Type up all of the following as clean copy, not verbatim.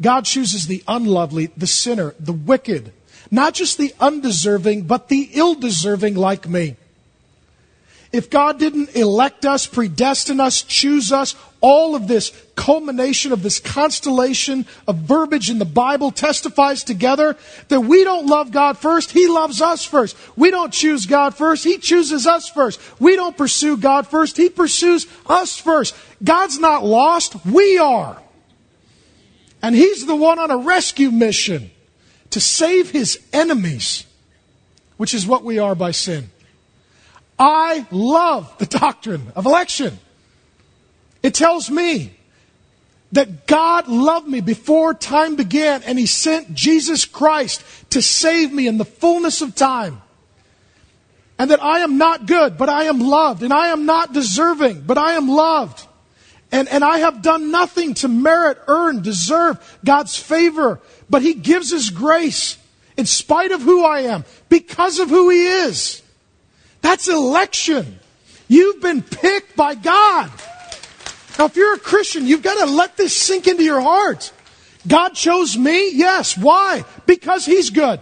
God chooses the unlovely, the sinner, the wicked. Not just the undeserving, but the ill-deserving like me. If God didn't elect us, predestine us, choose us, all of this culmination of this constellation of verbiage in the Bible testifies together that we don't love God first, He loves us first. We don't choose God first, He chooses us first. We don't pursue God first, He pursues us first. God's not lost, we are. And He's the one on a rescue mission to save His enemies, which is what we are by sin. I love the doctrine of election. It tells me that God loved me before time began, and He sent Jesus Christ to save me in the fullness of time. And that I am not good, but I am loved. And I am not deserving, but I am loved. And I have done nothing to merit, earn, deserve God's favor. But He gives His grace in spite of who I am, because of who He is. That's election. You've been picked by God. Now, if you're a Christian, you've got to let this sink into your heart. God chose me? Yes. Why? Because He's good.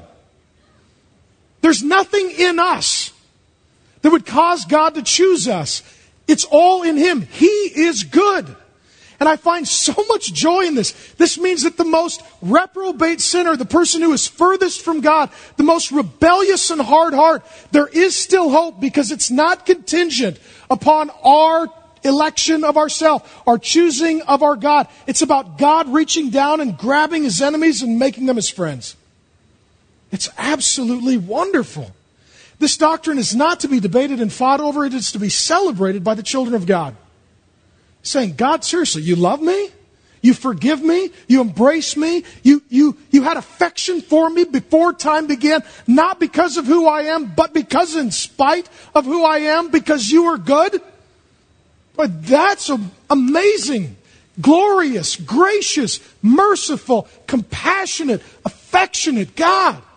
There's nothing in us that would cause God to choose us. It's all in Him. He is good. And I find so much joy in this. This means that the most reprobate sinner, the person who is furthest from God, the most rebellious and hard heart, there is still hope because it's not contingent upon our election of ourselves, our choosing of our God. It's about God reaching down and grabbing His enemies and making them His friends. It's absolutely wonderful. This doctrine is not to be debated and fought over. It is to be celebrated by the children of God. Saying, God, seriously, you love me? You forgive me? You embrace me? You had affection for me before time began, not because of who I am, but because in spite of who I am, because you are good? But that's amazing, glorious, gracious, merciful, compassionate, affectionate God.